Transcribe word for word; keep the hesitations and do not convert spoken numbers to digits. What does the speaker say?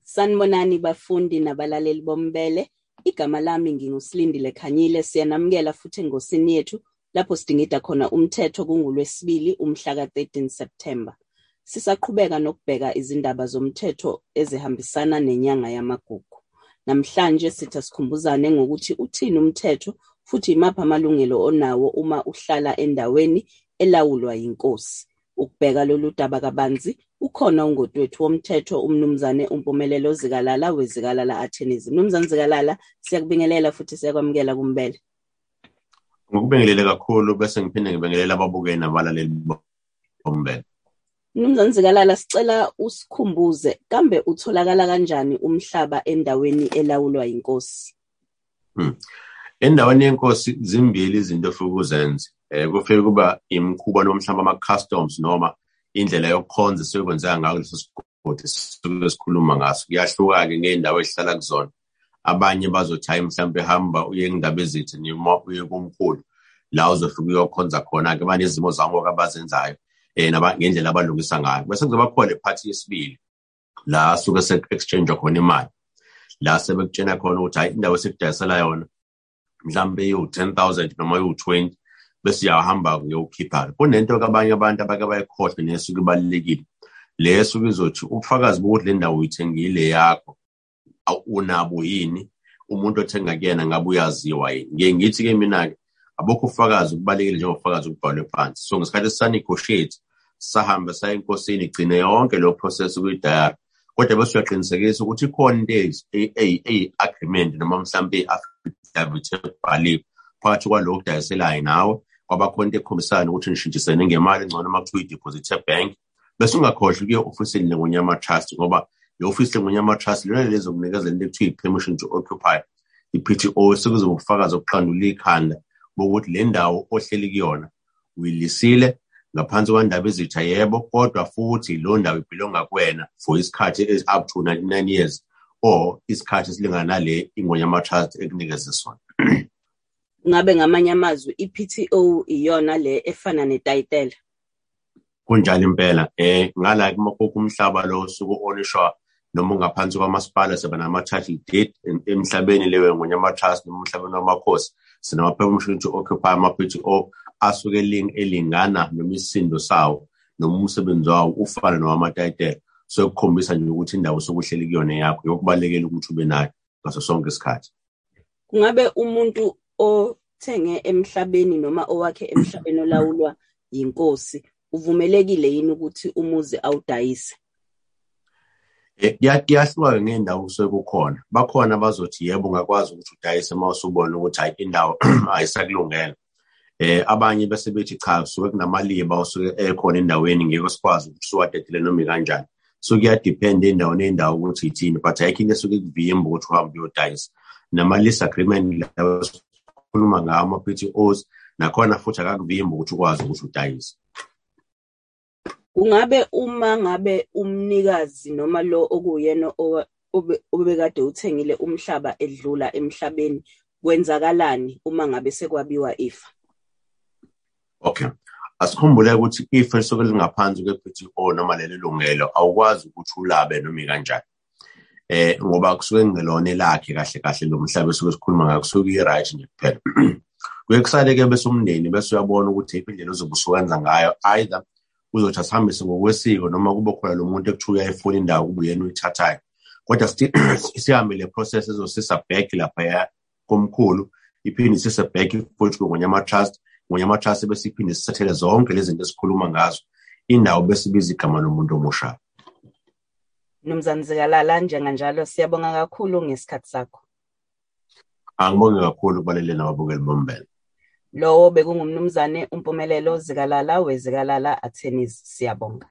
Sanibonani bafundi nabalaleli bombele. Igama lami nginguSilindile Khanyile. Siyanamukela futhi engosini yethu lapho sidingida khona umthetho kungulwesibili umhla ka thirteen September. Sisaqhubeka nokubheka izindaba zomthetho ezihambisana nenyanga yamagugu. Namhlanje sitha sikhumbuzane ngokuthi uthini umthetho futhi imaphi amalungelo onawo uma uhlala endaweni elawulwa yinkosi. Ukubheka lolu daba kabanzi ukhona ungodwethu womthetho umnumzane uMpumelelo Zikalala weZikalala Attorneys. Mnumzane Zikalala, siyakubingelela futhi siyakwamukela kumbele. Ngikubingelele kakhulu bese ngiphinde ngibingelela ababukeli nabalaleli bombele. Mnumzane Zikalala, sicela usikhumbuze kambe utholakala kanjani umhlaba endaweni elawulwa yinkosi? Hmm. Endaweni yenkosi zimbili izinto ofika uzenze. Eh kufike kuba imkhuba nomhlaba ama customs noma indlela yokukhonza sekwenzeka ngayo leso sigodi sikhuluma ngaso. Kuyahluka ke ngeendawo ezihlala kuzona. Abanye bazothi mhlambe hamba uye indaba ezithi noma uye kumkhulu la uzofika uyokhonza khona ke banezimo zango abazenzayo eh naba ngendlela abalungisa ngayo. Bese kuzoba khona iphathi yesibili la suka se exchange khona imali. La sebekutshena khona ukuthi hayi indawo esikudayisela yona mhlambe yo ten thousand noma yo twenty bese uyahamba uyokhipha. Kunento kabanye abantu abake bayikhohle nesuku ibalekile. Leso kuzothi ubufakazi bokuthi le ndawo uyithengile yakho unabo yini, umuntu othenga kuyena ngabe uyaziwa yini. Ngeke ngithi ke mina ke abokho ufakazi ukubalekile njengofakazi ukubhalwe phansi. So ngesikhathi sa negotiate sahamba saya enkosini igcine yonke lo process ukuyidayara. Kodwa bese uyaqinisekisa ukuthi ikhona into ey ey agreement noma mhlambe affidavit ebhaliwe phakathi kwalokho dayiselayo nawe kwabakhona into ekhombisana ukuthi nishintshisene ngemali engcono uma kuthiwa i-deposit e-bank. Bese ungakhohlwa kuye office leNgonyama Trust ngoba i-office leNgonyama Trust lona lezokunikeza into ekuthiwa i-permission to occupy, i-P T O, sekuzobufakazi obuqandula ikhanda bokuthi le ndawo ohleli kuyona uyilisile ngaphansi kwandaba ezitha yebo, kodwa futhi lo ndawo ibelonga kuwena for isikhathi is up to ninety-nine years or isikhathi esilingana nale iNgonyama Trust ekunikeza sona. Ngabe ngamanye amazwi i-P T O iyona le efana netayitela? Kunjalo impela eh ngala kumakho umhlaba lo suku onishwa noma ngaphansi kwamasipala seba nama title deed emhlabeni lewe Ngonyama Trust noma umhlabeni wamakhosi sinama permission to occupy ama P T O asuke link elingana nomisindo sawo noma umsebenzi wawo ufana noma title. So ukukhombisa nje ukuthi indawo sokuhleli kuyona yakho yokubalekela ukuthi ube nayo ngaso sonke isikhathi. Kungabe umuntu othenge emhlabeni noma owakhe emhlabeni olawulwa yinkosi uvumelekile yini ukuthi umuzi awudayise? Eh kuyahluka ngendawo usekukhona. Bakhona bazothi yebo ungakwazi ukuthi udayise mawusubona ukuthi hayi indawo ayisakulungela. Eh abanye bese bethi cha suke kunamaliba osuke ekhona endaweni ngeke sikwazi ukuthi siwadedele noma kanjani. So kuya depend endawo nendawo ukuthi ithini, but ayikho into esuke kuvimba ukuthi uhambe uyodayisa. Nama lease agreement lawo khuluma ngawo ama P T Os nakhona futhi akakuvimba ukuthi ukwazi ukuthi udayise. Ungabe uma ngabe umnikazi noma lo okuyena obekade uthengile umhlaba edlula emhlabeni kwenzakalani uma ngabe sekwabiwa ifa? Okay. Asikhumbule ukuthi ifa lisuke lingaphansi kwe-P T O noma leli lungelo awukwazi ukuthi ulabe noma kanjani. Eh ngoba kusuke ngelona lakhe kahle kahle lo mhlaba esuke sikhuluma ngakho kusuke i-right nje kuphela. Kuyekusale ke bese umndeni bese uyabona ukuthi indlela ozobusukanza ngayo either uzothi asihambise ngokwesiko noma kube khona lo muntu ekuthiwa uyayifuna indawo kube yena uyithathayo. Kodwa sihambe le process ezosisa back lapha ya komkhulu iphinde sise back futhi kuNgonyama Trust. Ngonyama Trust bese iphinde sisethele zonke lezi zinto esikhuluma ngazo indawo bese ibiza igama lomuntu omusha. Mnumzane Zikalala, njenganjalo siyabonga kakhulu ngesikhathi sakho. Angibonge kakhulu kubalele nababukeli bombele. Lowo bekungumnumzane uMpumelelo Zikalala weZikalala Attorneys. Siyabonga.